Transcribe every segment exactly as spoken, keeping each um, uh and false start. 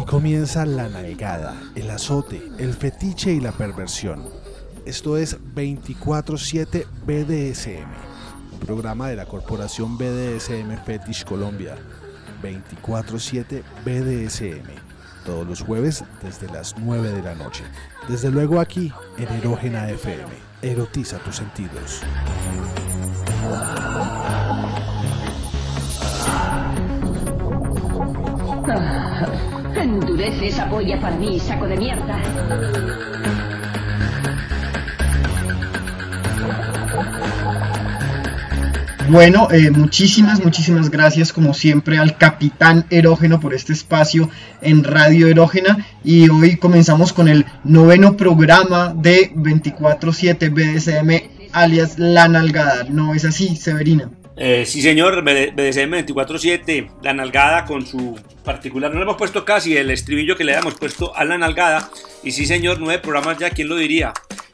Comienza la nalgada, el azote, el fetiche y la perversión. Esto es veinticuatro siete B D S M, un programa de la corporación B D S M Fetish Colombia. veinticuatro siete B D S M, todos los jueves desde las nueve de la noche. Desde luego aquí en Erógena F M. Erotiza tus sentidos. Endurece esa polla para mí, saco de mierda. Bueno, eh, muchísimas, muchísimas gracias como siempre al Capitán Erógeno por este espacio en Radio Erógena. Y hoy comenzamos con el noveno programa de veinticuatro siete B D S M, alias La Nalgada. ¿No es así, Severina? Eh, sí señor, B D S M veinticuatro siete, La Nalgada con su particular, no le hemos puesto casi el estribillo que le hemos puesto a La Nalgada. Y sí señor, nueve programas ya, ¿quién lo diría?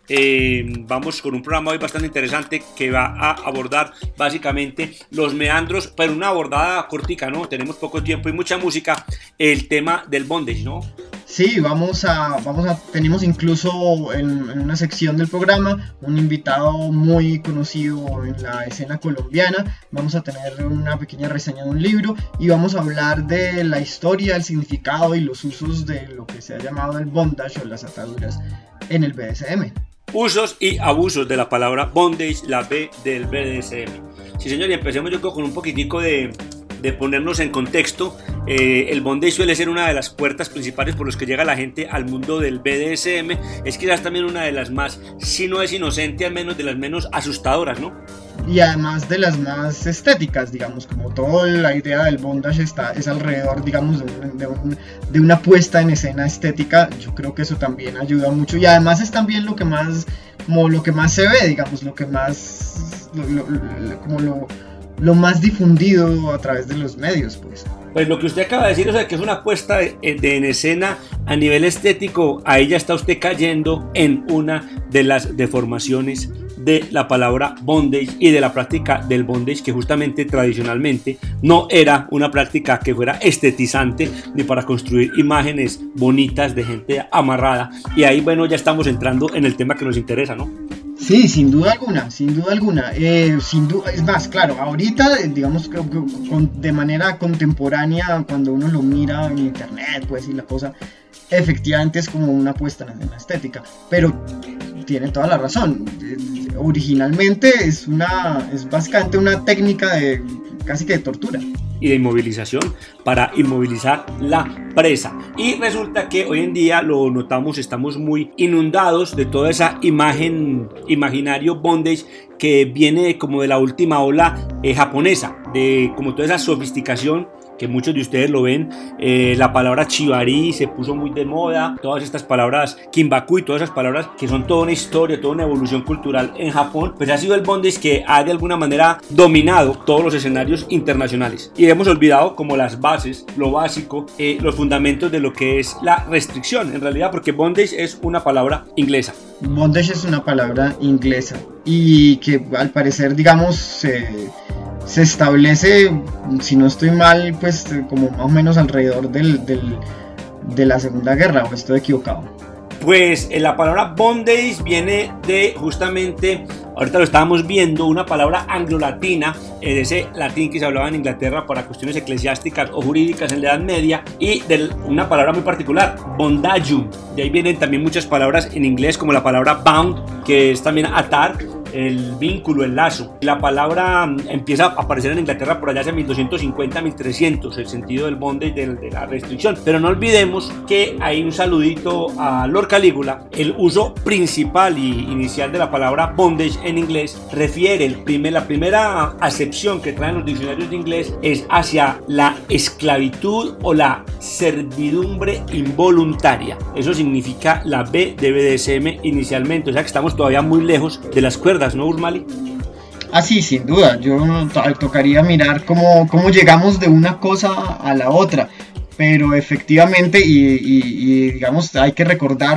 Eh, vamos con un programa hoy bastante interesante que va a abordar básicamente los meandros, pero una abordada cortica, ¿no? Tenemos poco tiempo y mucha música, el tema del bondage, ¿no? Sí, vamos a, vamos a, tenemos incluso en, en una sección del programa un invitado muy conocido en la escena colombiana. Vamos a tener una pequeña reseña de un libro y vamos a hablar de la historia, el significado y los usos de lo que se ha llamado el bondage o las ataduras en el B D S M. Usos y abusos de la palabra bondage, la B del B D S M. Sí señor, y empecemos yo creo con un poquitico de... de ponernos en contexto. Eh, el bondage suele ser una de las puertas principales por las que llega la gente al mundo del B D S M. Es quizás también una de las más, si no es inocente, al menos de las menos asustadoras, ¿no? Y además de las más estéticas, digamos, como toda la idea del bondage está, es alrededor, digamos, de, un, de, un, de una puesta en escena estética. Yo creo que eso también ayuda mucho y además es también lo que más, como lo que más se ve, digamos, lo que más, lo, lo, lo, como lo lo más difundido a través de los medios, pues. Pues lo que usted acaba de decir, o sea, que es una puesta de, de en escena a nivel estético, ahí ya está usted cayendo en una de las deformaciones de la palabra bondage y de la práctica del bondage, que justamente tradicionalmente no era una práctica que fuera estetizante ni para construir imágenes bonitas de gente amarrada. Y ahí, bueno, ya estamos entrando en el tema que nos interesa, ¿no? Sí, sin duda alguna, sin duda alguna. Eh, sin duda, es más, claro, ahorita, digamos que con, de manera contemporánea, cuando uno lo mira en internet, pues, y la cosa, efectivamente es como una puesta en escena estética. Pero tiene toda la razón. Eh, originalmente es una, es básicamente una técnica de casi que de tortura y de inmovilización para inmovilizar la presa. Y resulta que hoy en día lo notamos, estamos muy inundados de toda esa imagen, imaginario bondage que viene como de la última ola eh, japonesa, de como toda esa sofisticación que muchos de ustedes lo ven. Eh, la palabra chivari se puso muy de moda, todas estas palabras kimbaku y todas esas palabras que son toda una historia, toda una evolución cultural en Japón, pues ha sido el bondage que ha de alguna manera dominado todos los escenarios internacionales y hemos olvidado como las bases, lo básico, eh, los fundamentos de lo que es la restricción en realidad, porque bondage es una palabra inglesa. Bondage es una palabra inglesa y que al parecer, digamos, eh, se establece, si no estoy mal, pues como más o menos alrededor del, del, de la Segunda Guerra, o estoy equivocado. Pues eh, la palabra bondage viene de justamente, ahorita lo estábamos viendo, una palabra anglo-latina, eh, de ese latín que se hablaba en Inglaterra para cuestiones eclesiásticas o jurídicas en la Edad Media, y de una palabra muy particular, bondagium. De ahí vienen también muchas palabras en inglés como la palabra bound, que es también atar, el vínculo, el lazo. La palabra empieza a aparecer en Inglaterra por allá hacia mil doscientos cincuenta a mil trescientos, el sentido del bondage, de, de la restricción. Pero no olvidemos que hay un saludito a Lord Calígula. El uso principal y inicial de la palabra bondage en inglés refiere, el primer, la primera acepción que traen los diccionarios de inglés es hacia la esclavitud o la servidumbre involuntaria. Eso significa la B de B D S M inicialmente, o sea que estamos todavía muy lejos de las cuerdas, ¿no, Urmali? Ah, sí, sin duda. Yo to- tocaría mirar cómo, cómo llegamos de una cosa a la otra, pero efectivamente, y, y, y digamos, hay que recordar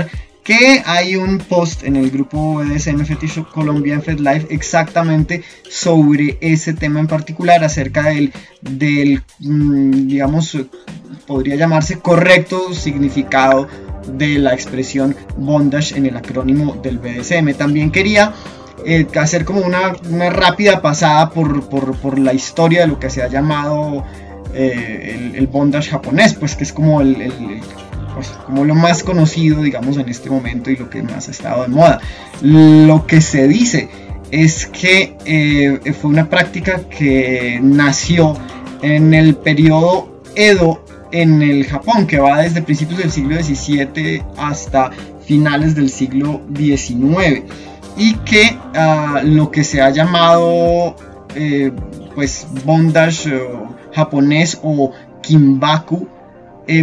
que hay un post en el grupo B D S M Fetish Colombia en FetLife exactamente sobre ese tema en particular, acerca del, del digamos, podría llamarse correcto significado de la expresión bondage en el acrónimo del B D S M. También quería eh, hacer como una, una rápida pasada por, por, por la historia de lo que se ha llamado eh, el, el bondage japonés, pues que es como el, el, el pues, como lo más conocido, digamos, en este momento y lo que más ha estado de moda. Lo que se dice es que eh, fue una práctica que nació en el periodo Edo en el Japón, que va desde principios del siglo diecisiete hasta finales del siglo diecinueve, y que uh, lo que se ha llamado eh, pues bondage uh, japonés o kinbaku eh,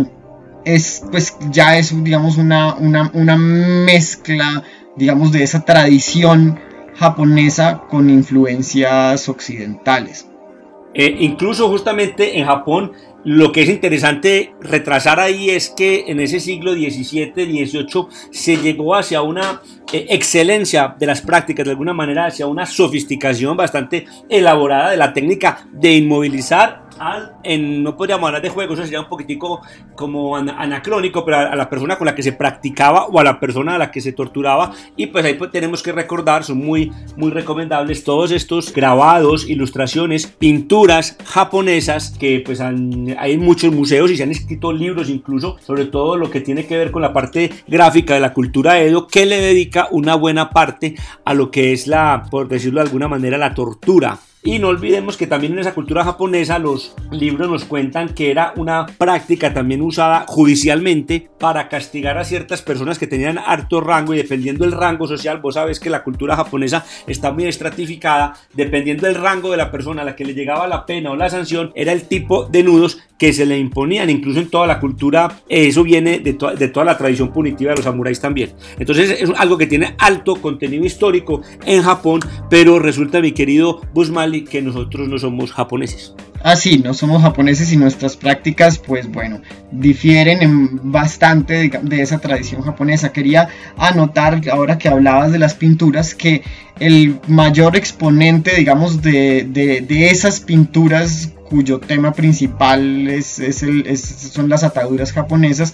es pues ya es digamos una, una, una mezcla, digamos, de esa tradición japonesa con influencias occidentales. Eh, incluso justamente en Japón, lo que es interesante retrasar ahí es que en ese siglo diecisiete dieciocho se llegó hacia una eh, excelencia de las prácticas, de alguna manera hacia una sofisticación bastante elaborada de la técnica de inmovilizar al, en, no podríamos hablar de juego, eso sería un poquitico como anacrónico, pero a, a la persona con la que se practicaba o a la persona a la que se torturaba. Y pues ahí pues tenemos que recordar, son muy, muy recomendables todos estos grabados, ilustraciones, pinturas japonesas que pues han, hay en muchos museos y se han escrito libros incluso sobre todo lo que tiene que ver con la parte gráfica de la cultura Edo, que le dedica una buena parte a lo que es la, por decirlo de alguna manera, la tortura. Y no olvidemos que también en esa cultura japonesa los libros nos cuentan que era una práctica también usada judicialmente para castigar a ciertas personas que tenían harto rango, y dependiendo del rango social, vos sabes que la cultura japonesa está muy estratificada, dependiendo del rango de la persona a la que le llegaba la pena o la sanción, era el tipo de nudos que se le imponían. Incluso en toda la cultura, eso viene de, to- de toda la tradición punitiva de los samuráis también. Entonces es algo que tiene alto contenido histórico en Japón, pero resulta, mi querido Busmali, que nosotros no somos japoneses. Ah, sí, no somos japoneses y nuestras prácticas, pues bueno, difieren en bastante de, de esa tradición japonesa. Quería anotar, ahora que hablabas de las pinturas, que el mayor exponente, digamos, de, de, de esas pinturas cuyo tema principal es, es el, es, son las ataduras japonesas,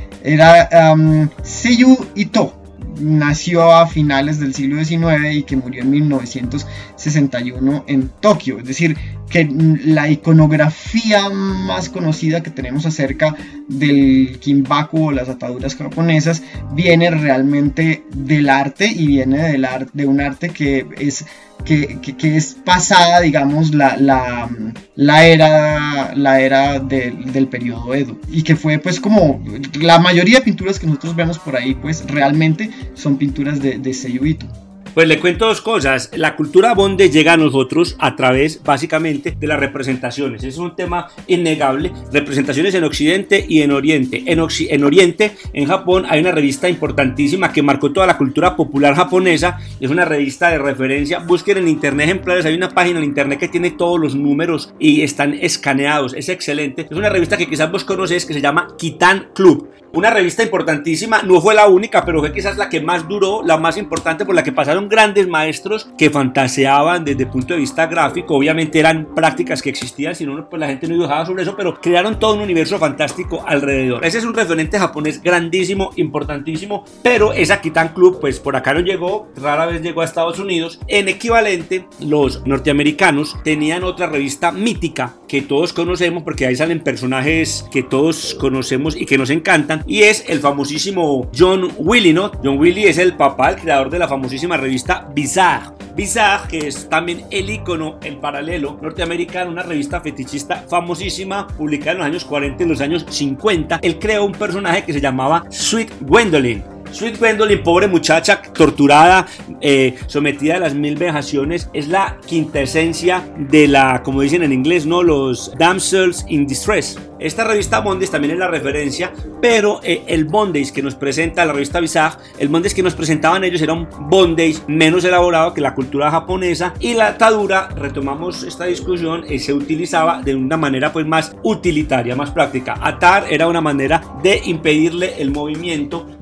era um, Seiyu Ito. Nació a finales del siglo diecinueve y que murió en mil novecientos sesenta y uno en Tokio. Es decir, que la iconografía más conocida que tenemos acerca del kinbaku o las ataduras japonesas viene realmente del arte, y viene del arte, de un arte que es Que, que, que es pasada, digamos, la, la, la era, la era de, del periodo Edo, y que fue pues como la mayoría de pinturas que nosotros vemos por ahí, pues realmente son pinturas de, de Seiyu Ito. Pues le cuento dos cosas. La cultura bonde llega a nosotros a través básicamente de las representaciones. Ese es un tema innegable. Representaciones en Occidente y en Oriente. En, Occ- en Oriente, en Japón, hay una revista importantísima que marcó toda la cultura popular japonesa. Es una revista de referencia. Busquen en internet ejemplares. Hay una página en internet que tiene todos los números y están escaneados. Es excelente. Es una revista que quizás vos conocés, que se llama Kitan Club. Una revista importantísima, no fue la única, pero fue quizás la que más duró, la más importante, por la que pasaron grandes maestros que fantaseaban desde el punto de vista gráfico. Obviamente eran prácticas que existían, si no, pues la gente no dibujaba sobre eso, pero crearon todo un universo fantástico alrededor. Ese es un referente japonés grandísimo, importantísimo, pero esa Kitan Club, pues por acá no llegó, rara vez llegó a Estados Unidos. En equivalente, los norteamericanos tenían otra revista mítica que todos conocemos, porque ahí salen personajes que todos conocemos y que nos encantan, y es el famosísimo John Wiley, ¿no? John Wiley es el papá, el creador de la famosísima revista Bizarre. Bizarre, que es también el ícono, el paralelo norteamericano, una revista fetichista famosísima, publicada en los años cuarenta y en los años cincuenta. Él creó un personaje que se llamaba Sweet Gwendolyn. Sweet Gwendolyn, pobre muchacha, torturada, eh, sometida a las mil vejaciones, es la quintesencia de la, como dicen en inglés, ¿no? Los damsels in distress. Esta revista Bondage también es la referencia, pero eh, el bondage que nos presenta la revista Bizarre, el bondage que nos presentaban ellos era un bondage menos elaborado que la cultura japonesa, y la atadura, retomamos esta discusión, eh, se utilizaba de una manera pues más utilitaria, más práctica. Atar era una manera de impedirle el movimiento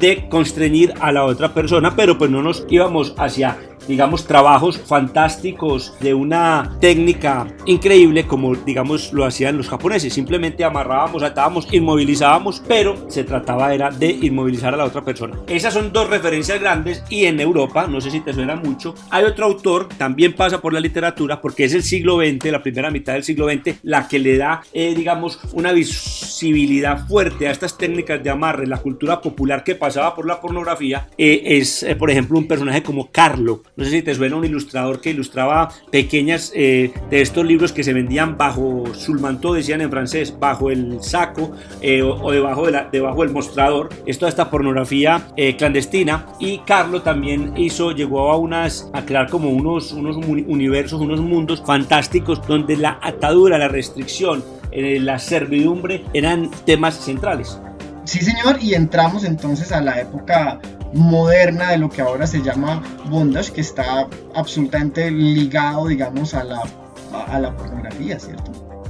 de constreñir a la otra persona, pero pues no nos íbamos hacia, digamos, trabajos fantásticos de una técnica increíble como, digamos, lo hacían los japoneses. Simplemente amarrábamos, atábamos, inmovilizábamos, pero se trataba era de inmovilizar a la otra persona. Esas son dos referencias grandes. Y en Europa, no sé si te suena mucho, hay otro autor, también pasa por la literatura, porque es el siglo veinte, la primera mitad del siglo veinte, la que le da, eh, digamos, una visibilidad fuerte a estas técnicas de amarre, la cultura popular que pasaba por la pornografía. eh, es, eh, por ejemplo, un personaje como Carlo. No sé si te suena, un ilustrador que ilustraba pequeñas eh, de estos libros que se vendían bajo sul manteau, decían en francés, bajo el saco eh, o, o debajo, de la, debajo del mostrador. Es toda esta pornografía eh, clandestina. Y Carlo también hizo, llegó a unas a crear como unos, unos universos, unos mundos fantásticos donde la atadura, la restricción, eh, la servidumbre eran temas centrales. Sí, señor, y entramos entonces a la época moderna de lo que ahora se llama bondage, que está absolutamente ligado, digamos, a la, a, a la pornografía, ¿cierto?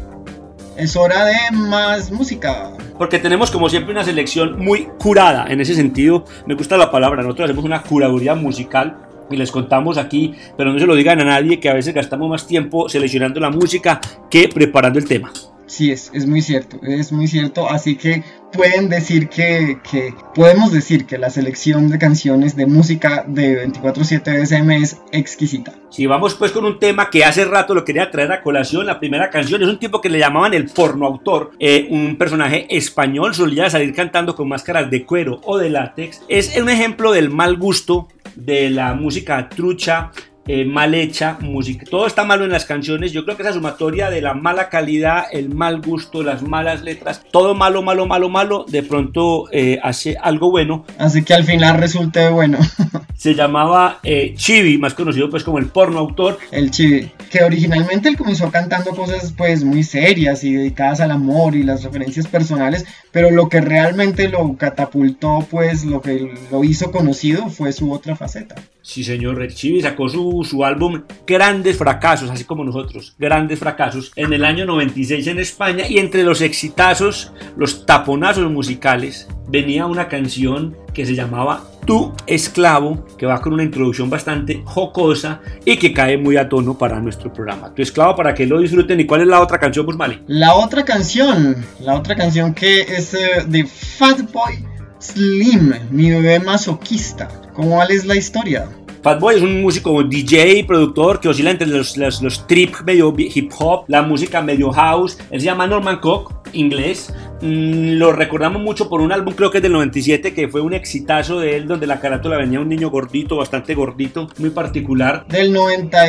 Es hora de más música. Porque tenemos, como siempre, una selección muy curada. En ese sentido, me gusta la palabra. Nosotros hacemos una curaduría musical y les contamos aquí, pero no se lo digan a nadie, que a veces gastamos más tiempo seleccionando la música que preparando el tema. Sí, es, es muy cierto, es muy cierto, así que pueden decir que, que, podemos decir que la selección de canciones de música de veinticuatro siete B S M es exquisita. Sí, vamos pues con un tema que hace rato lo quería traer a colación. La primera canción es un tipo que le llamaban el pornoautor, eh, un personaje español, solía salir cantando con máscaras de cuero o de látex. Es un ejemplo del mal gusto de la música trucha, Eh, mal hecha, música, todo está malo en las canciones. Yo creo que esa sumatoria de la mala calidad, el mal gusto, las malas letras, todo malo, malo, malo, malo, de pronto eh, hace algo bueno. Así que al final resulte bueno. Se llamaba eh, Chibi, más conocido pues como el porno autor. El Chibi, que originalmente él comenzó cantando cosas pues muy serias y dedicadas al amor y las referencias personales, pero lo que realmente lo catapultó, pues lo que lo hizo conocido fue su otra faceta. Sí, señor, el Chibi sacó su, su álbum Grandes Fracasos, así como nosotros, Grandes Fracasos, en el año noventa y seis en España, y entre los exitazos, los taponazos musicales, venía una canción que se llamaba Tu Esclavo, que va con una introducción bastante jocosa y que cae muy a tono para nuestro programa. Tu Esclavo, para que lo disfruten. ¿Y cuál es la otra canción, Busmali? La otra canción, la otra canción que es uh, de Fatboy Slim, mi bebé masoquista. ¿Cómo es la historia? Fatboy es un músico D J, productor, que oscila entre los, los, los trip medio hip hop, la música medio house. Él se llama Norman Cook, inglés. Mm, lo recordamos mucho por un álbum, creo que es del noventa y siete, que fue un exitazo de él, donde la carátula venía un niño gordito, bastante gordito, muy particular. Del noventa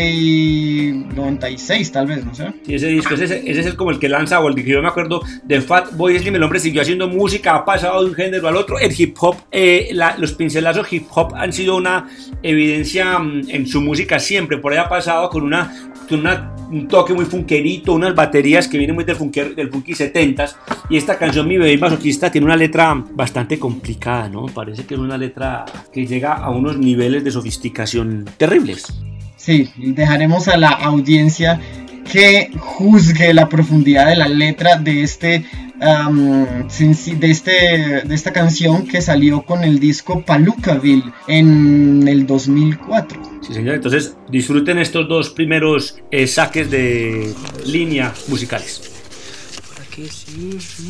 y seis, tal vez, no sé. Sí, ese disco, ese, ese es el, como el que lanza, o el que yo me acuerdo de Fatboy Slim. El hombre siguió haciendo música, ha pasado de un género al otro. El hip hop, eh, la, los pincelazos hip hop han sido una evidencia en su música siempre. Por ahí ha pasado con una, con una un toque muy funkerito, unas baterías que vienen muy del, funker, del funky setentas. Y esta canción, Mi Bebé Masoquista, tiene una letra bastante complicada, ¿no? Parece que es una letra que llega a unos niveles de sofisticación terribles. Sí, dejaremos a la audiencia que juzgue la profundidad de la letra de este um, de este de esta canción que salió con el disco Palookaville en el dos mil cuatro. Sí, señor. Entonces disfruten estos dos primeros eh, saques de línea musicales. Por aquí sí, sí.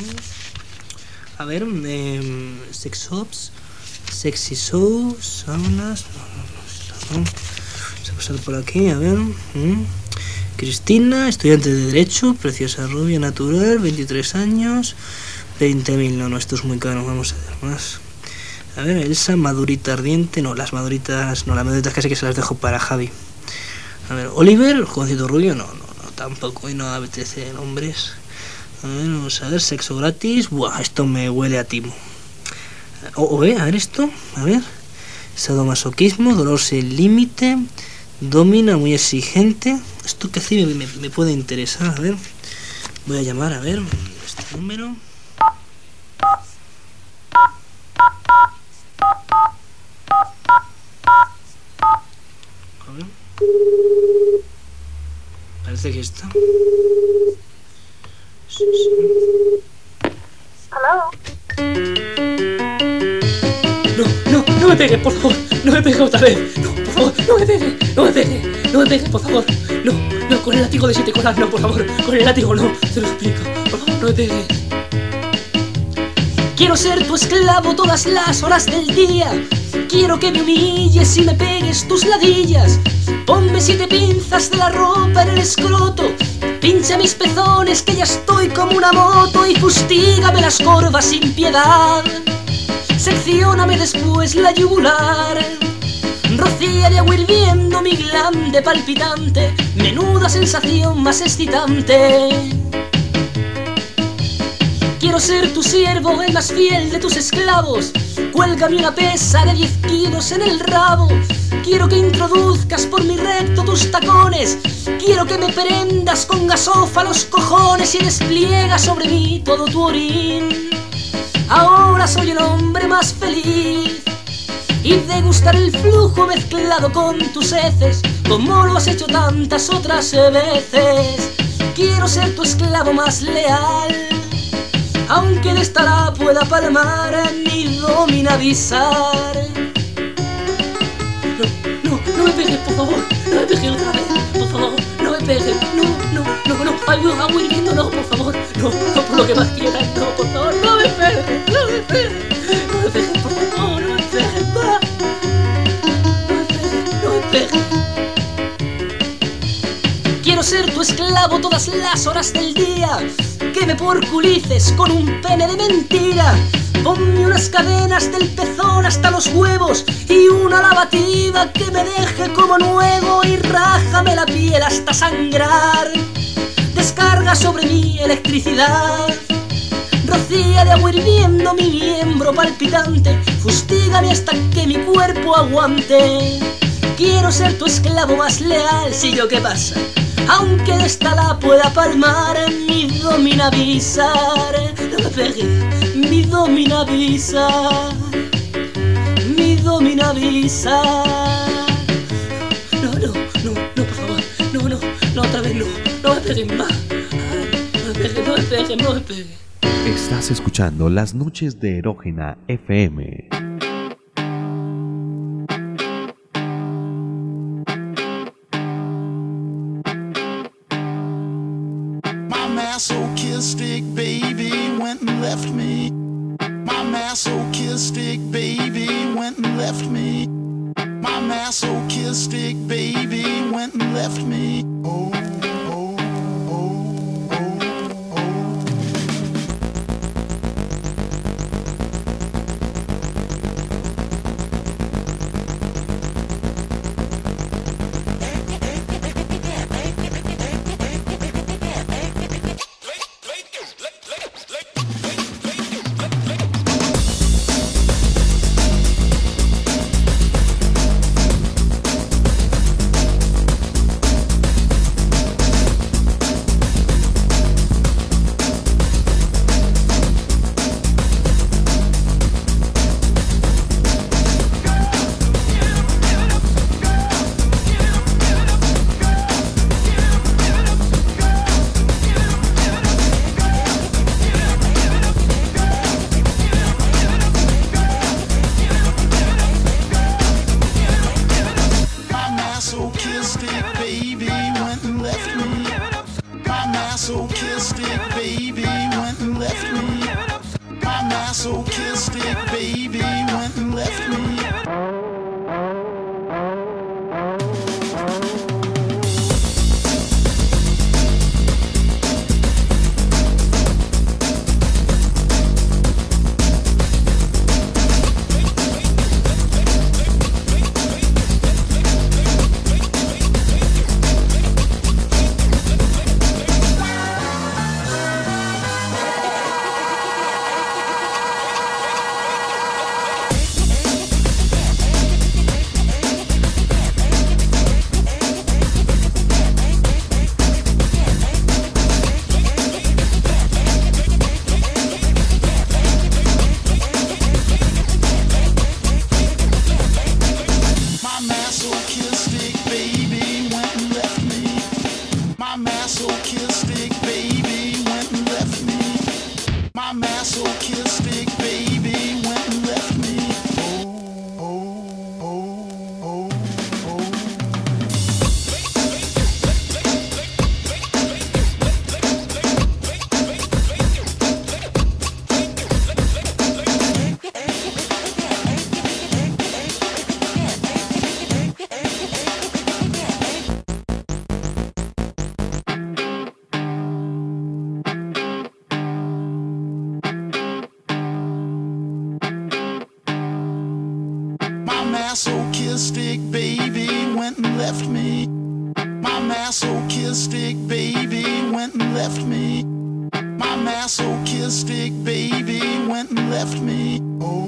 A ver, eh, sex shops, sexy shows, saunas. No, no, no, no. Vamos a pasar por aquí, a ver. Mm. Cristina, estudiante de Derecho, preciosa rubia, natural, veintitrés años, veinte mil, no, no, esto es muy caro, vamos a ver más. A ver, Elsa, madurita ardiente, no, las maduritas, no, las maduritas casi que se las dejo para Javi. A ver, Oliver, jovencito rubio, no, no, no, tampoco, y no apetece nombres. A ver, vamos a ver, sexo gratis, buah, esto me huele a timo. O, o ve, a ver esto, a ver, sadomasoquismo, dolor sin límite, domina, muy exigente. Esto que sí me, me, me puede interesar. A ver, voy a llamar, a ver, este número. A ver. Parece que está. Sí, sí. Hello. No, me pegue, por favor. No me pegue otra vez. No, por favor, no me pegue. No me pegue. No me pegue, por favor. No, no, con el látigo de siete colas, no, por favor. Con el látigo no. Se lo explico. Por favor, no me pegue. Quiero ser tu esclavo todas las horas del día. Quiero que me humilles y me pegues tus ladillas. Ponme siete pinzas de la ropa en el escroto. Pincha mis pezones que ya estoy como una moto. Y fustígame las corvas sin piedad. Seccióname después la yugular. Rocía de agua hirviendo mi glande palpitante. Menuda sensación más excitante. Quiero ser tu siervo, el más fiel de tus esclavos. Cuélgame una pesa de diez kilos en el rabo. Quiero que introduzcas por mi recto tus tacones. Quiero que me prendas con gasofa los cojones y despliegas sobre mí todo tu orín. Ahora soy el hombre más feliz y degustar el flujo mezclado con tus heces, como lo has hecho tantas otras veces. Quiero ser tu esclavo más leal, aunque de esta la pueda palmar mi domina avisar. No, no, no me pegues, por favor, no me pegues otra vez, por favor, no me pegues, no, no, no, no, agua hirviendo, no, por favor, no, no, por lo que más quieras, no, por favor, no me pegues, no me pegues, no me pegues, por favor, no me pegues, va, no me pegues, no me pegues. Quiero ser tu esclavo todas las horas del día, que me porculices con un pene de mentira. Ponme unas cadenas del pezón hasta los huevos y una lavativa que me deje como nuevo y rájame la piel hasta sangrar. Descarga sobre mí electricidad, rocía de agua hirviendo mi miembro palpitante, fustígame hasta que mi cuerpo aguante. Quiero ser tu esclavo más leal, si yo qué pasa, aunque de esta la pueda palmar, mi domina avisar. No me pegues, mi domina avisar, mi domina avisar. No, no, no, no, por favor, no, no, no, otra vez no, no me pegues más. No me pegues, no me pegues, no me pegues. Estás escuchando Las Noches de Erógena F M. Masochistic baby went and left me. My masochistic baby went and left me. My masochistic baby went and left me. Oh, oh, oh, oh, oh. masochistic baby went and left me. My masochistic baby went and left me. My masochistic baby went and left me. Oh.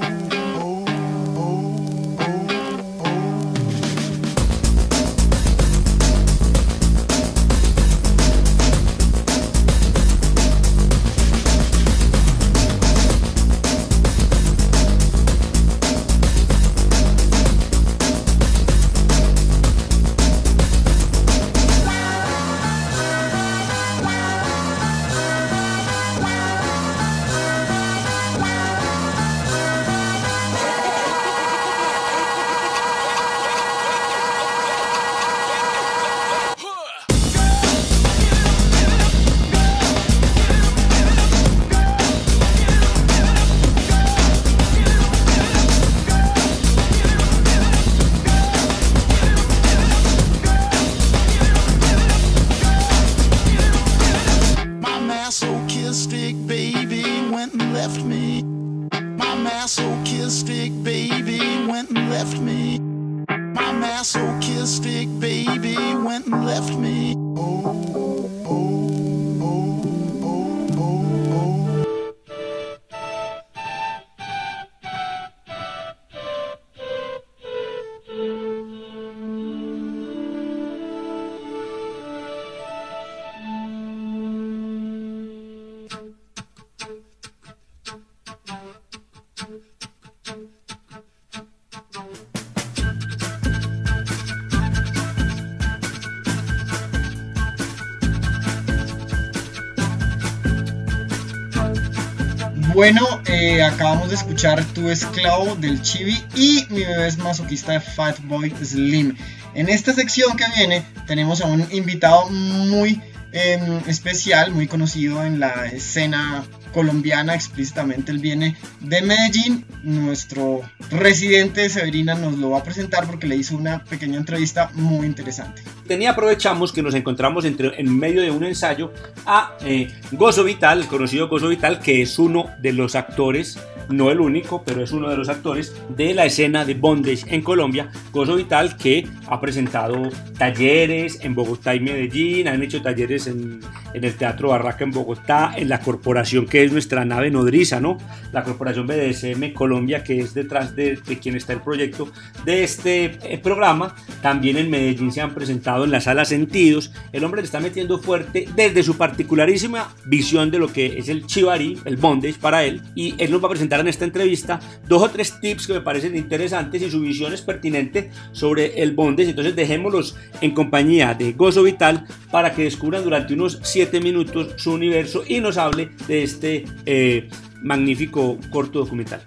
Bueno, eh, acabamos de escuchar Tu Esclavo del Chibi y Mi Bebé es Masoquista de Fatboy Slim. En esta sección que viene tenemos a un invitado muy eh, especial, muy conocido en la escena colombiana explícitamente. Él viene de Medellín. Nuestro residente Severina nos lo va a presentar porque le hizo una pequeña entrevista muy interesante. Tenía aprovechamos que nos encontramos entre, en medio de un ensayo a eh, Gozo Vital, el conocido Gozo Vital, que es uno de los actores, no el único, pero es uno de los actores de la escena de bondage en Colombia. Gozo Vital, que ha presentado talleres en Bogotá y Medellín, han hecho talleres en, en el Teatro Barraca en Bogotá, en la corporación que es nuestra nave nodriza, ¿no? La corporación B D S M Colombia, que es detrás de, de quien está el proyecto de este eh, programa. También en Medellín se han presentado en la sala Sentidos. El hombre le está metiendo fuerte desde su particularísima visión de lo que es el chivari, el bondage para él, y él nos va a presentar en esta entrevista dos o tres tips que me parecen interesantes y su visión es pertinente sobre el bondage. Entonces dejémoslos en compañía de Gozo Vital para que descubran durante unos siete minutos su universo y nos hable de este eh, magnífico corto documental.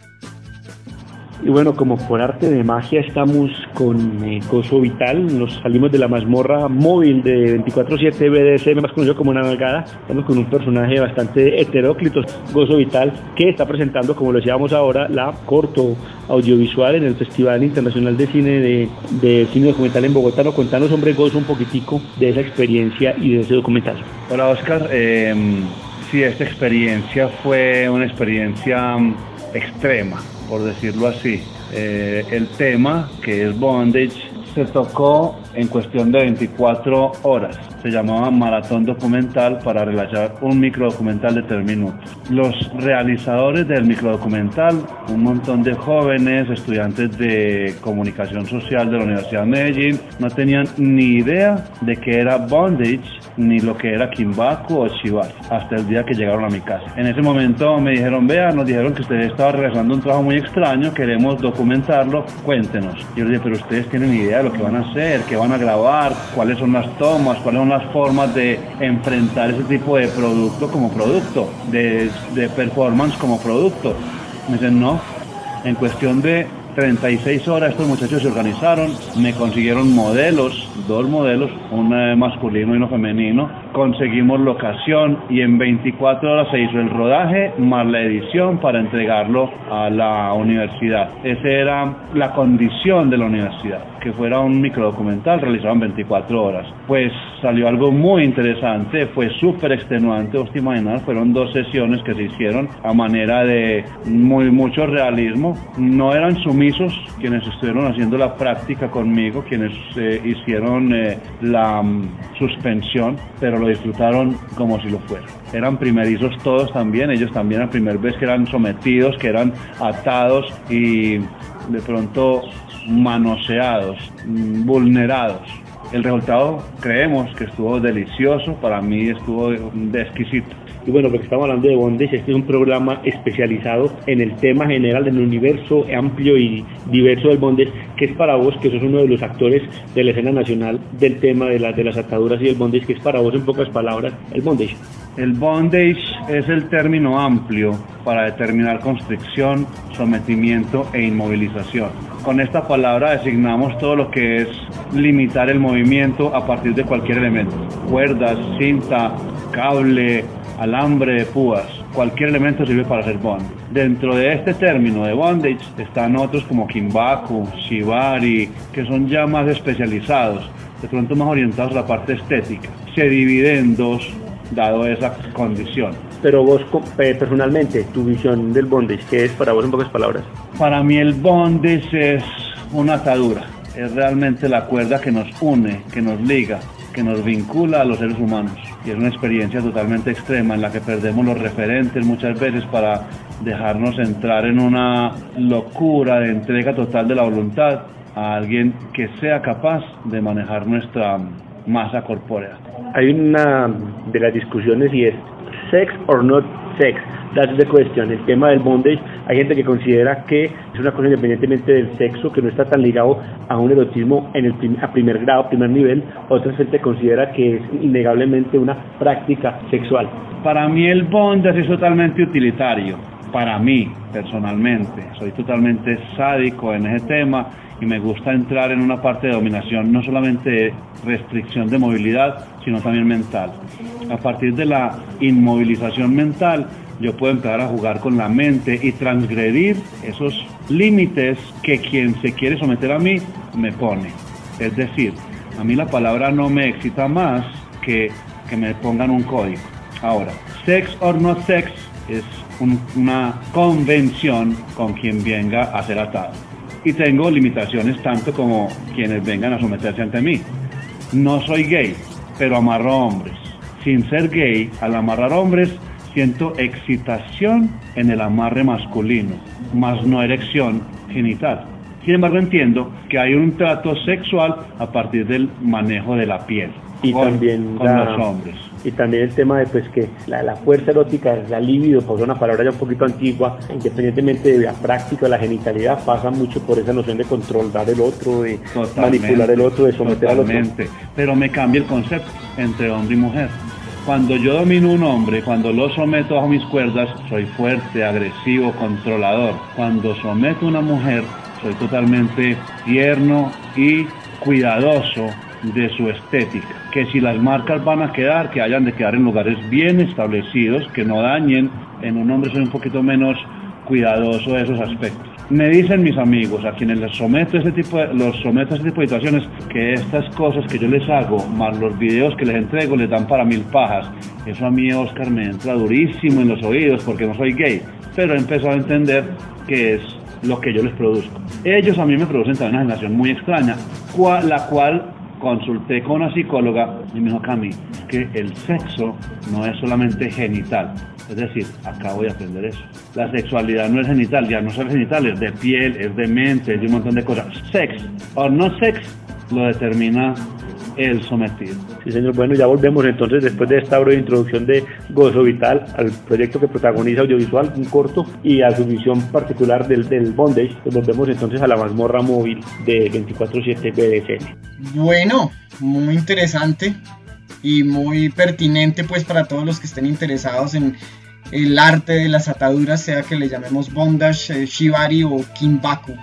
Y bueno, como por arte de magia estamos con eh, Gozo Vital. Nos salimos de la mazmorra móvil de veinticuatro siete B D S M, más conocido como Nalgada. Estamos con un personaje bastante heteróclito, Gozo Vital, que está presentando, como lo decíamos ahora, la corto audiovisual en el Festival Internacional de Cine de, de Cine Documental en Bogotá. No, contanos, hombre, Gozo, un poquitico de esa experiencia y de ese documental. Hola, Oscar. Eh, sí, esta experiencia fue una experiencia extrema, por decirlo así. Eh, el tema, que es bondage, se tocó en cuestión de veinticuatro horas. Se llamaba Maratón Documental para realizar un microdocumental de tres minutos. Los realizadores del microdocumental, un montón de jóvenes, estudiantes de comunicación social de la Universidad de Medellín, no tenían ni idea de qué era bondage, ni lo que era Kimbaku o Chivari, hasta el día que llegaron a mi casa. En ese momento me dijeron, vea, nos dijeron que usted estaba realizando un trabajo muy extraño, queremos documentarlo, cuéntenos. Yo les dije, pero ustedes tienen idea de lo que van a hacer, qué van a grabar, cuáles son las tomas, cuáles son las formas de enfrentar ese tipo de producto como producto, de, de performance como producto. Me dicen, no, en cuestión de treinta y seis horas estos muchachos se organizaron, me consiguieron modelos, dos modelos, uno masculino y uno femenino, conseguimos locación y en veinticuatro horas se hizo el rodaje más la edición para entregarlo a la universidad. Esa era la condición de la universidad. que fuera un microdocumental realizado en veinticuatro horas. Pues salió algo muy interesante, fue súper extenuante, os te imaginas, fueron dos sesiones que se hicieron a manera de muy mucho realismo. No eran sumisos quienes estuvieron haciendo la práctica conmigo, quienes eh, hicieron eh, la um, suspensión, pero lo disfrutaron como si lo fuera. Eran primerizos todos también, ellos también la primera vez que eran sometidos, que eran atados y de pronto manoseados, vulnerados. El resultado creemos que estuvo delicioso, para mí estuvo de exquisito. Y bueno, porque estamos hablando de bondage, este es un programa especializado en el tema general del universo amplio y diverso del bondage, que es para vos, que sos uno de los actores de la escena nacional del tema de, la, de las ataduras y el bondage, que es para vos, en pocas palabras, el bondage. El bondage es el término amplio para determinar constricción, sometimiento e inmovilización. Con esta palabra designamos todo lo que es limitar el movimiento a partir de cualquier elemento. Cuerdas, cinta, cable, alambre de púas, cualquier elemento sirve para hacer bondage. Dentro de este término de bondage están otros como Kinbaku, Shibari, que son ya más especializados, de pronto más orientados a la parte estética. Se divide en dos, dado esa condición. Pero vos, personalmente, tu visión del bondage, ¿qué es para vos en pocas palabras? Para mí el bondage es una atadura, es realmente la cuerda que nos une, que nos liga, que nos vincula a los seres humanos. Y es una experiencia totalmente extrema en la que perdemos los referentes muchas veces para dejarnos entrar en una locura de entrega total de la voluntad a alguien que sea capaz de manejar nuestra masa corpórea. Hay una de las discusiones y es sex or not sex. That's the question. El tema del bondage, hay gente que considera que es una cosa independientemente del sexo, que no está tan ligado a un erotismo en el prim a primer grado, primer nivel. Otra gente considera que es innegablemente una práctica sexual. Para mí el bondage es totalmente utilitario. Para mí, personalmente, soy totalmente sádico en ese tema y me gusta entrar en una parte de dominación, no solamente de restricción de movilidad, sino también mental. A partir de la inmovilización mental, yo puedo empezar a jugar con la mente y transgredir esos límites que quien se quiere someter a mí me pone. Es decir, a mí la palabra no me excita más que que me pongan un código. Ahora, sex or no sex es un, una convención con quien venga a ser atado. Y tengo limitaciones tanto como quienes vengan a someterse ante mí. No soy gay, pero amarro hombres. Sin ser gay, al amarrar hombres, siento excitación en el amarre masculino, más no erección genital. Sin embargo, entiendo que hay un trato sexual a partir del manejo de la piel y con, también con la, los hombres. Y también el tema de pues que la, la fuerza erótica, la libido, por una palabra ya un poquito antigua, independientemente de la práctica de la genitalidad, pasa mucho por esa noción de controlar el otro, de totalmente, manipular el otro, de someter totalmente. al otro. Pero me cambia el concepto entre hombre y mujer. Cuando yo domino un hombre, cuando lo someto bajo mis cuerdas, soy fuerte, agresivo, controlador. Cuando someto a una mujer, soy totalmente tierno y cuidadoso de su estética. Que si las marcas van a quedar, que hayan de quedar en lugares bien establecidos, que no dañen. En un hombre soy un poquito menos cuidadoso de esos aspectos. Me dicen mis amigos, a quienes les someto a este tipo de, los someto a este tipo de situaciones, que estas cosas que yo les hago, más los videos que les entrego, les dan para mil pajas. Eso a mí, Oscar, me entra durísimo en los oídos porque no soy gay, pero he empezado a entender que es lo que yo les produzco. Ellos a mí me producen también una sensación muy extraña, cual, la cual consulté con una psicóloga y me dijo, Cami, que el sexo no es solamente genital. Es decir, acabo de aprender eso. La sexualidad no es genital, ya no son genital, es de piel, es de mente, es de un montón de cosas. Sex o no sex lo determina el sometido. Sí, señor. Bueno, ya volvemos entonces después de esta breve introducción de Gozo Vital al proyecto que protagoniza audiovisual, un corto, y a su visión particular del, del bondage. Pues volvemos entonces a la mazmorra móvil de veinticuatro siete B D S M. Bueno, muy interesante y muy pertinente pues para todos los que estén interesados en el arte de las ataduras, sea que le llamemos bondage, eh, shibari o kinbaku.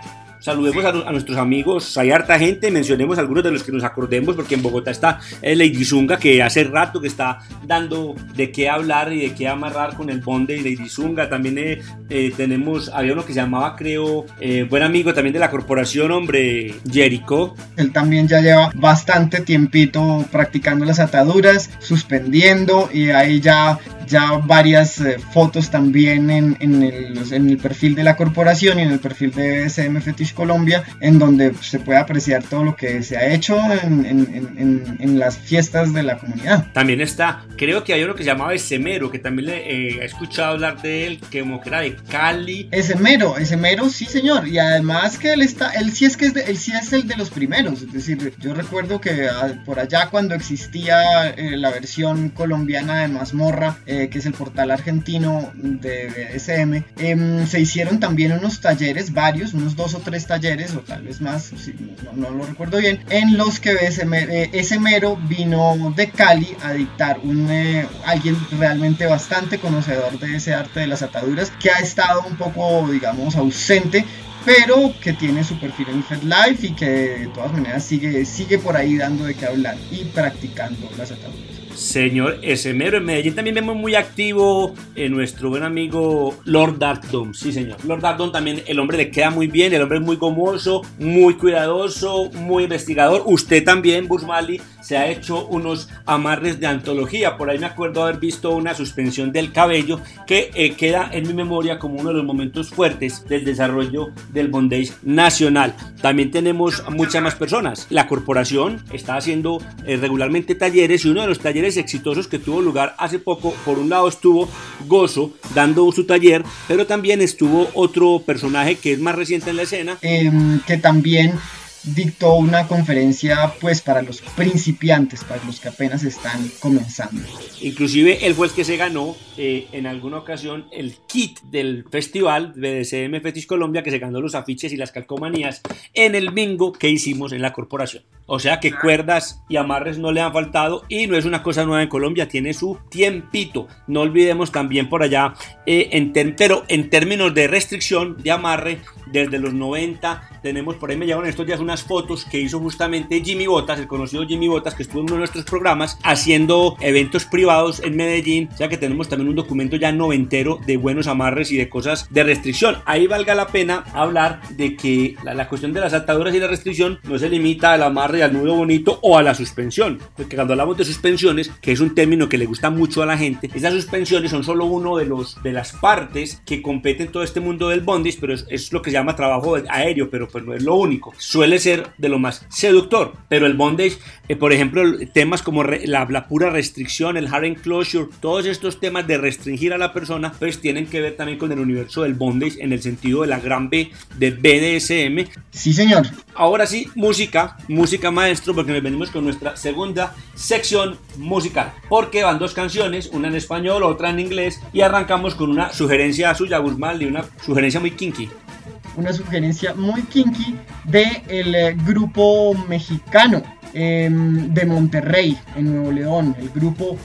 saludemos a, a nuestros amigos, hay harta gente, mencionemos algunos de los que nos acordemos, porque en Bogotá está eh, Lady Zunga, que hace rato que está dando de qué hablar y de qué amarrar con el Bondage. Lady Zunga, también eh, eh, tenemos, había uno que se llamaba, creo, eh, buen amigo también de la corporación, hombre, Jericho. Él también ya lleva bastante tiempito practicando las ataduras, suspendiendo, y ahí ya, ya varias eh, fotos también en, en, el, en el perfil de la corporación y en el perfil de B D S M Fetish Colombia, en donde se puede apreciar todo lo que se ha hecho en, en, en, en las fiestas de la comunidad. También está, creo que hay uno que se llamaba Esemero, que también le eh, he escuchado hablar de él, que como que era de Cali. Esemero, Esemero, sí señor, y además que él está, él sí es que es de, él sí es el de los primeros, es decir, yo recuerdo que a, por allá cuando existía eh, la versión colombiana de Mazmorra, eh, que es el portal argentino de B D S M, eh, se hicieron también unos talleres, varios, unos dos o tres talleres, o tal vez más, sí, no, no lo recuerdo bien, en los que eh, Esemero vino de Cali a dictar un, eh, alguien realmente bastante conocedor de ese arte de las ataduras, que ha estado un poco, digamos, ausente, pero que tiene su perfil en FetLife y que de todas maneras sigue, sigue por ahí dando de qué hablar y practicando las ataduras. Señor Esemero, en Medellín también vemos muy activo eh, nuestro buen amigo Lord Darkdom. Sí, señor. Lord Darkdom también, el hombre le queda muy bien, el hombre es muy gomoso, muy cuidadoso, muy investigador. Usted también, Bushmali, se ha hecho unos amarres de antología. Por ahí me acuerdo haber visto una suspensión del cabello que eh, queda en mi memoria como uno de los momentos fuertes del desarrollo del bondage nacional. También tenemos muchas más personas. La corporación está haciendo eh, regularmente talleres, y uno de los talleres exitosos que tuvo lugar hace poco, por un lado estuvo Gozo dando su taller, pero también estuvo otro personaje que es más reciente en la escena, eh, que también dictó una conferencia pues para los principiantes, para los que apenas están comenzando. Inclusive él fue el que se ganó eh, en alguna ocasión el kit del festival B D S M Fetish Colombia, que se ganó los afiches y las calcomanías en el bingo que hicimos en la corporación. O sea que cuerdas y amarres no le han faltado, y no es una cosa nueva en Colombia, tiene su tiempito. No olvidemos también por allá, eh, en ter- pero en términos de restricción de amarre, desde los noventa tenemos, por ahí me llevan estos días unas fotos que hizo justamente Jimmy Botas, el conocido Jimmy Botas, que estuvo en uno de nuestros programas haciendo eventos privados en Medellín. O sea que tenemos también un documento ya noventero de buenos amarres y de cosas de restricción. Ahí valga la pena hablar de que la, la cuestión de las ataduras y la restricción no se limita al amarre, al nudo bonito o a la suspensión, porque cuando hablamos de suspensiones, que es un término que le gusta mucho a la gente, esas suspensiones son solo uno de los de las partes que competen en todo este mundo del bondage, pero es, es lo que se llama trabajo aéreo, pero pues no es lo único. Suele ser de lo más seductor, pero el bondage, eh, por ejemplo, temas como re, la, la pura restricción, el hard enclosure, todos estos temas de restringir a la persona, pues tienen que ver también con el universo del bondage en el sentido de la gran B de B D S M. Sí, señor. Ahora sí, música, música maestro, porque nos venimos con nuestra segunda sección musical, porque van dos canciones, una en español, otra en inglés, y arrancamos con una sugerencia suya, Guzmán, y una sugerencia muy kinky. Una sugerencia muy kinky de el eh, grupo mexicano eh, de Monterrey, en Nuevo León, el grupo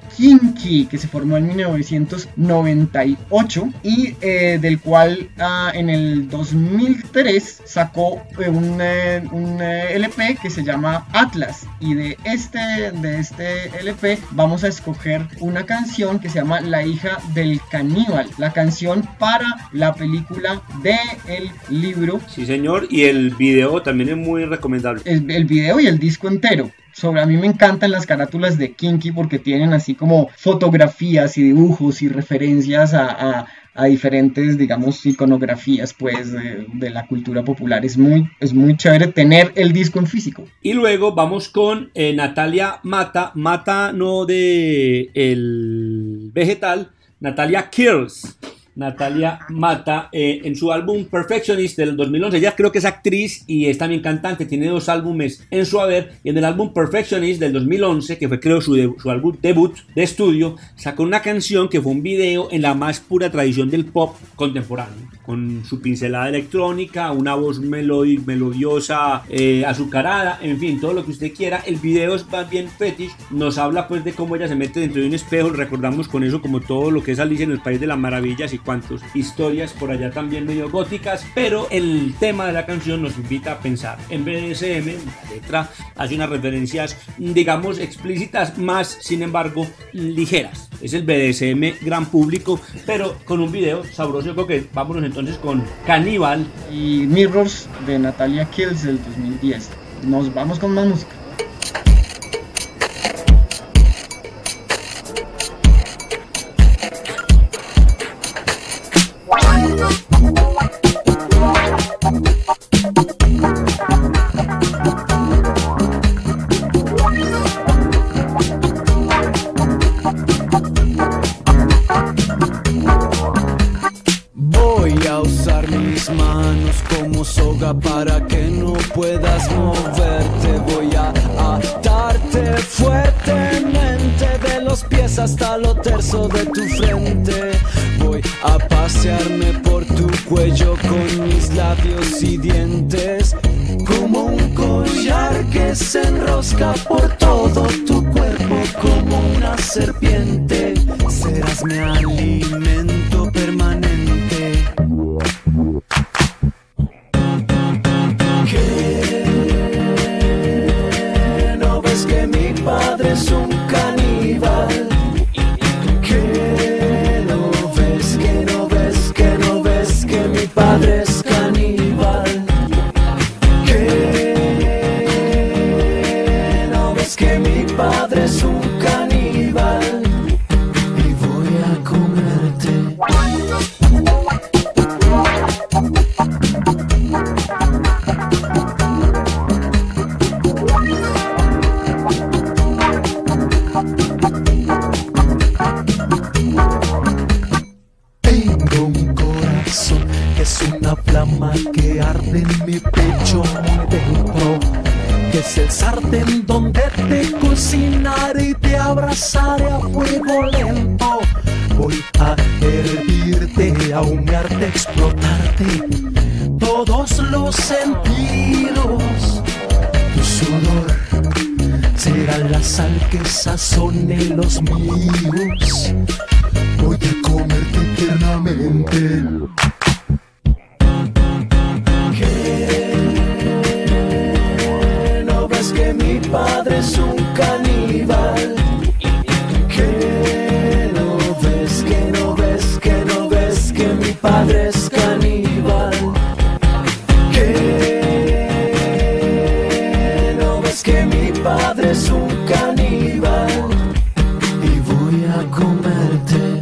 Kinky, que se formó en mil novecientos noventa y ocho y eh, del cual ah, en el dos mil tres sacó eh, un, eh, un eh, L P que se llama Atlas, y de este, de este L P vamos a escoger una canción que se llama La hija del caníbal, la canción para la película de el libro. Sí, señor, y el video también es muy recomendable. El, el video y el disco entero. Sobre, a mí me encantan las carátulas de Kinky porque tienen así como fotografías y dibujos y referencias a, a, a diferentes, digamos, iconografías pues de, de la cultura popular. Es muy, es muy chévere tener el disco en físico. Y luego vamos con eh, Natalia Mata, Mata no de el vegetal, Natalia Kills. Natalia Mata, eh, en su álbum Perfectionist del dos mil once. Ella creo que es actriz y es también cantante, tiene dos álbumes en su haber, y en el álbum Perfectionist del dos mil once, que fue creo su, de, su álbum debut de estudio, sacó una canción que fue un video en la más pura tradición del pop contemporáneo, con su pincelada electrónica, una voz melodi- melodiosa, eh, azucarada, en fin, todo lo que usted quiera. El video es más bien fetish, nos habla pues de cómo ella se mete dentro de un espejo, recordamos con eso como todo lo que es Alicia en el País de las Maravillas y cuantos historias por allá también medio góticas, pero el tema de la canción nos invita a pensar en B D S M. La letra hace unas referencias, digamos, explícitas, más sin embargo ligeras. Es el B D S M gran público, pero con un video sabroso. Yo creo que vámonos entonces con Caníbal y Mirrors de Natalia Kills del dos mil diez. Nos vamos con más música. Para que no puedas moverte, voy a atarte fuertemente de los pies hasta lo terso de tu frente. Voy a pasearme por tu cuello con mis labios y dientes, como un collar que se enrosca por todo tu cuerpo como una serpiente. Serás mi alimento permanente. Padre es un caníbal. Que no ves, que no ves, que no ves que mi padre es caníbal. Que no ves que mi padre es un caníbal. Y voy a comerte. Que arde en mi pecho muy dentro, que es el sartén donde te cocinaré y te abrazaré a fuego lento. Voy a hervirte, a humearte, a explotarte todos los sentidos. Tu sudor será la sal que sazone los míos. Voy a comerte eternamente. Que mi padre es un caníbal. Que no ves, que no ves, que no ves que mi padre es caníbal. Que no ves que mi padre es un caníbal. Y voy a comerte.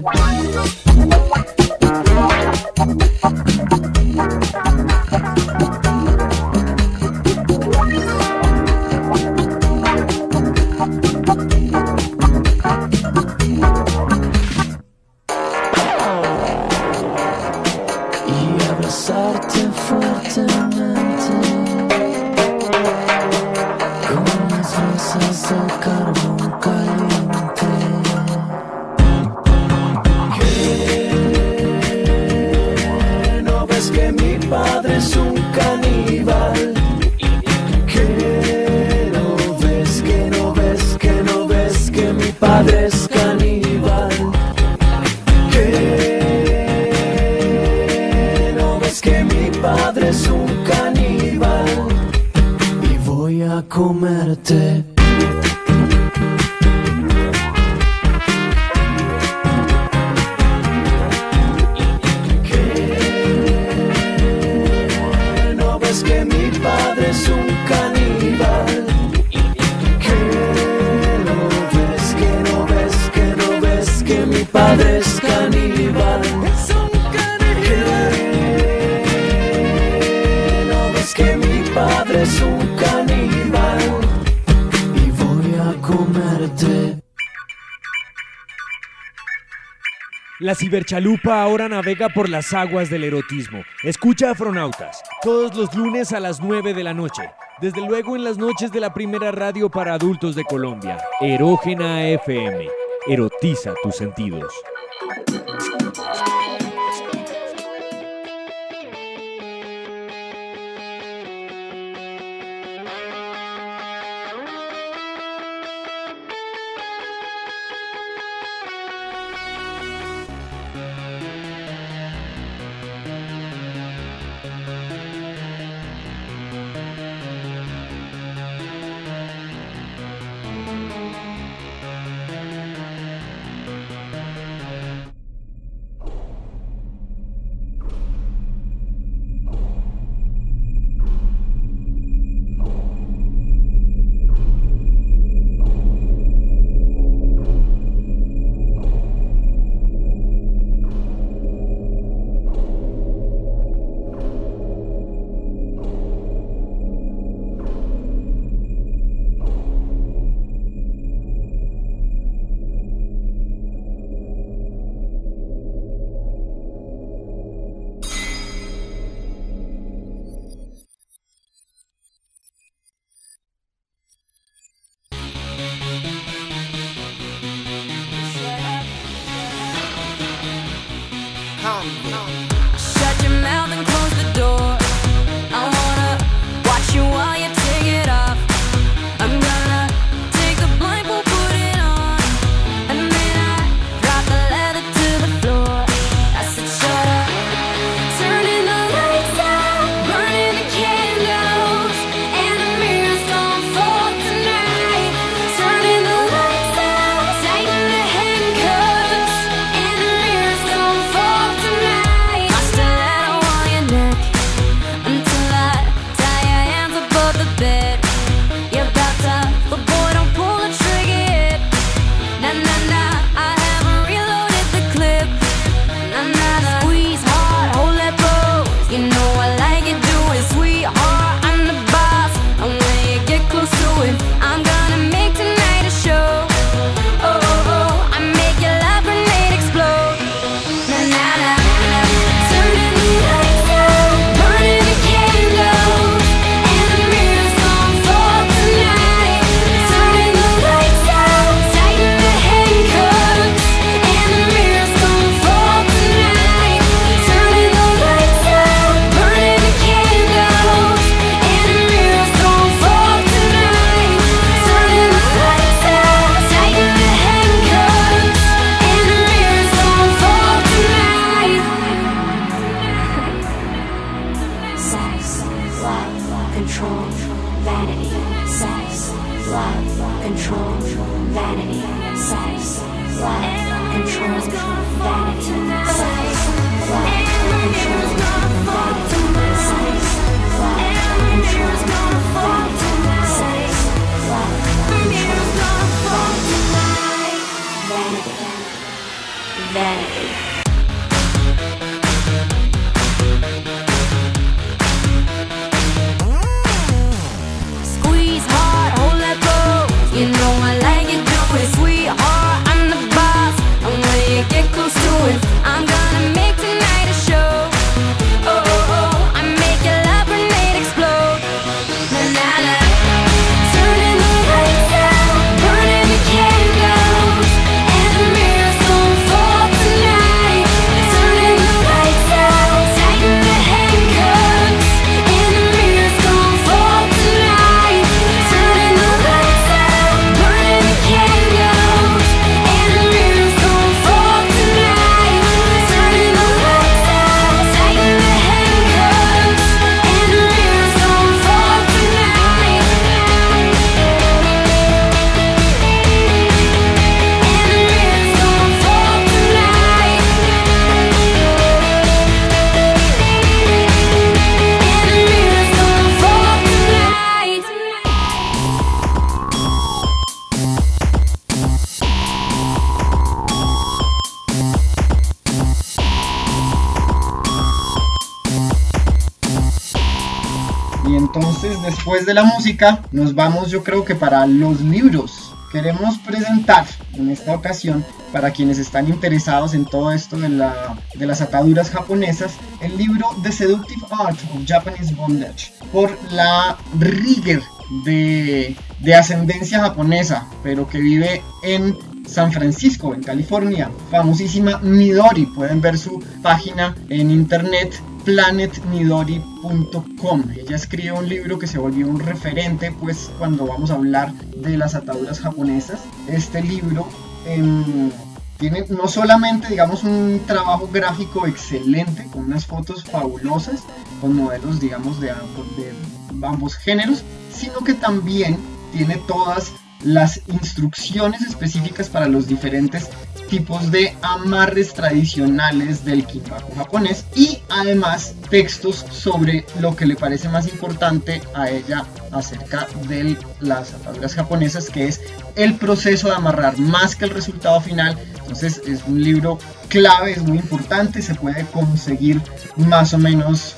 Padre es caníbal. Que no ves que mi padre es un caníbal. Y voy a comerte. Que no ves que mi padre es un caníbal. Mi padre es caníbal. Es un caníbal. No ves que mi padre es un caníbal. Y voy a comerte. La ciberchalupa ahora navega por las aguas del erotismo. Escucha Afronautas todos los lunes a las nueve de la noche. Desde luego en las noches de la primera radio para adultos de Colombia, Erógena F M. Erotiza tus sentidos. control, vanity, sex, love, control, vanity, sex, love, control, vanity, sex, love, control, vanity, sex, love, control, vanity, sex, love, control, vanity, vanity, vanity. You know I like it, do it, sweetheart, I'm the boss. And when you get close to it, I'm gonna make tonight a show. Oh, oh, oh, I make your love grenade explode. Na na na. Turning the lights out, burning the candles, and the mirrors don't fall tonight. Turning the lights out, tighten the handcuffs, and the mirrors don't fall tonight. Turning the lights out. Entonces, después de la música, nos vamos, yo creo que para los libros. Queremos presentar en esta ocasión, para quienes están interesados en todo esto de, la, de las ataduras japonesas, el libro The Seductive Art of Japanese Bondage, por la Rieger de, de ascendencia japonesa, pero que vive en San Francisco, en California, famosísima Midori. Pueden ver su página en internet, planet midori punto com. Ella escribe un libro que se volvió un referente, pues, cuando vamos a hablar de las ataduras japonesas. Este libro eh, tiene no solamente, digamos, un trabajo gráfico excelente, con unas fotos fabulosas, con modelos, digamos, de ambos, de ambos géneros, sino que también tiene todas las instrucciones específicas para los diferentes tipos de amarres tradicionales del kinbaku japonés, y además textos sobre lo que le parece más importante a ella acerca de las ataduras japonesas, que es el proceso de amarrar más que el resultado final. Entonces es un libro clave, es muy importante, se puede conseguir más o menos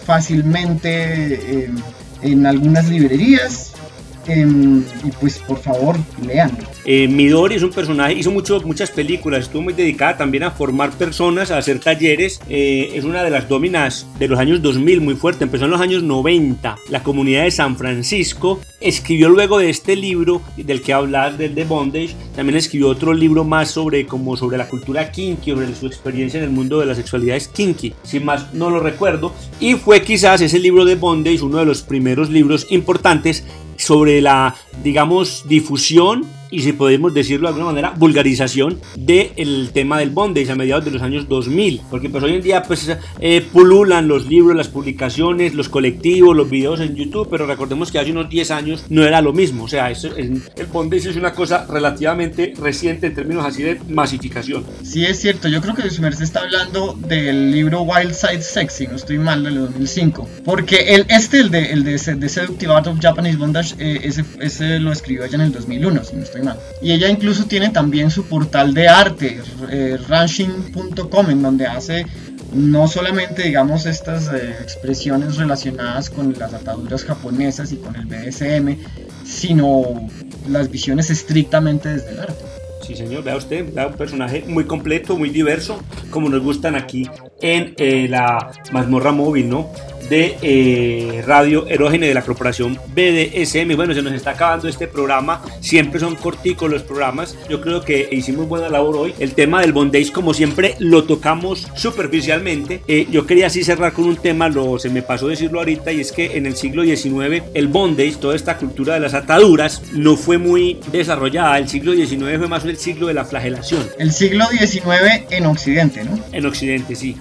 fácilmente eh, en algunas librerías. Eh, y pues por favor, leanlo. Eh, Midori es un personaje, hizo mucho, muchas películas, estuvo muy dedicada también a formar personas, a hacer talleres. Eh, es una de las dominas de los años dos mil, muy fuerte, empezó en los años noventa. La comunidad de San Francisco escribió luego de este libro del que hablar, del de Bondage, también escribió otro libro más sobre, como sobre la cultura kinky, sobre su experiencia en el mundo de las sexualidades kinky, sin más no lo recuerdo, y fue quizás ese libro de Bondage uno de los primeros libros importantes sobre la, digamos, difusión y, si podemos decirlo de alguna manera, vulgarización del tema del bondage a mediados de los años dos mil, porque pues hoy en día pues eh, pululan los libros, las publicaciones, los colectivos, los videos en YouTube, pero recordemos que hace unos diez años no era lo mismo. O sea, eso, el bondage es una cosa relativamente reciente en términos así de masificación. Sí, es cierto, yo creo que su merced está hablando del libro Wild Side Sexy, no estoy mal, del dos mil cinco, porque el, este, el de, el de, de Seductive Art of Japanese Bondage, eh, ese, ese lo escribió ella en el dos mil uno, si no estoy mal. Y ella incluso tiene también su portal de arte, eh, ranching punto com, en donde hace no solamente, digamos, estas eh, expresiones relacionadas con las ataduras japonesas y con el B D S M, sino las visiones estrictamente desde el arte. Sí, señor, vea usted, vea un personaje muy completo, muy diverso, como nos gustan aquí en eh, la mazmorra móvil, ¿no? de eh, Radio Erógena de la corporación B D S M. Bueno, se nos está acabando este programa, siempre son corticos los programas, yo creo que hicimos buena labor hoy. El tema del bondage, como siempre, lo tocamos superficialmente. eh, yo quería así cerrar con un tema, lo, se me pasó decirlo ahorita, y es que en el siglo diecinueve el bondage, toda esta cultura de las ataduras, no fue muy desarrollada. El siglo diecinueve fue más el siglo de la flagelación. El siglo diecinueve en Occidente, ¿no? En Occidente, sí.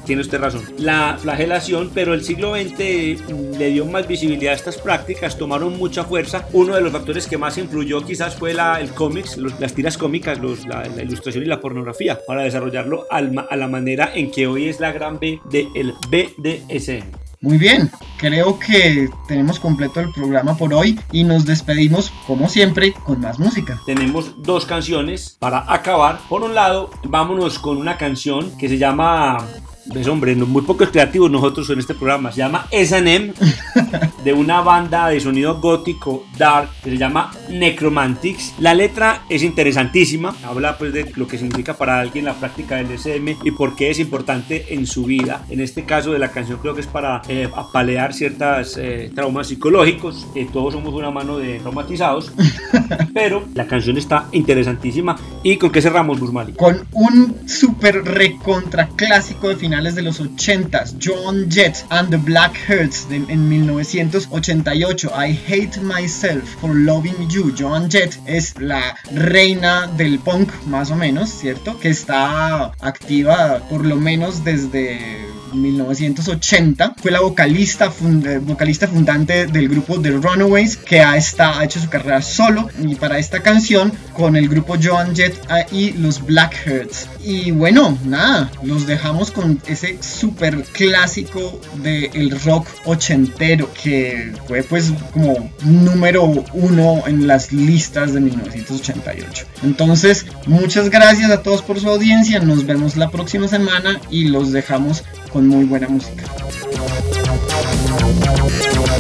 tiene usted razón, la flagelación, pero el siglo veinte le dio más visibilidad a estas prácticas, tomaron mucha fuerza. Uno de los factores que más influyó quizás fue la, el cómics, los, las tiras cómicas, los, la, la ilustración y la pornografía, para desarrollarlo al, a la manera en que hoy es la gran B del B D S M. Muy bien, creo que tenemos completo el programa por hoy y nos despedimos como siempre con más música. Tenemos dos canciones para acabar. Por un lado, vámonos con una canción que se llama... Pues hombre, muy pocos creativos nosotros en este programa. Se llama S and M, de una banda de sonido gótico dark que se llama Necromantics. La letra es interesantísima, habla pues de lo que significa para alguien la práctica del D S M y por qué es importante en su vida. En este caso de la canción creo que es para eh, apalear ciertos eh, traumas psicológicos, que todos somos una mano de traumatizados. Pero la canción está interesantísima. ¿Y con qué cerramos, Busmali? Con un super recontra clásico de final de los ochentas, Joan Jett and the Blackhearts de, en mil novecientos ochenta y ocho, I Hate Myself for Loving You. Joan Jett es la reina del punk, más o menos, ¿cierto? Que está activa por lo menos desde mil novecientos ochenta. Fue la vocalista, fund, vocalista fundante del grupo The Runaways, que ha, está, ha hecho su carrera solo, y para esta canción con el grupo Joan Jett y los Blackhearts. Y bueno, nada, los dejamos con ese super clásico del rock ochentero que fue pues como número uno en las listas de mil novecientos ochenta y ocho. Entonces, muchas gracias a todos por su audiencia, nos vemos la próxima semana y los dejamos con muy buena música.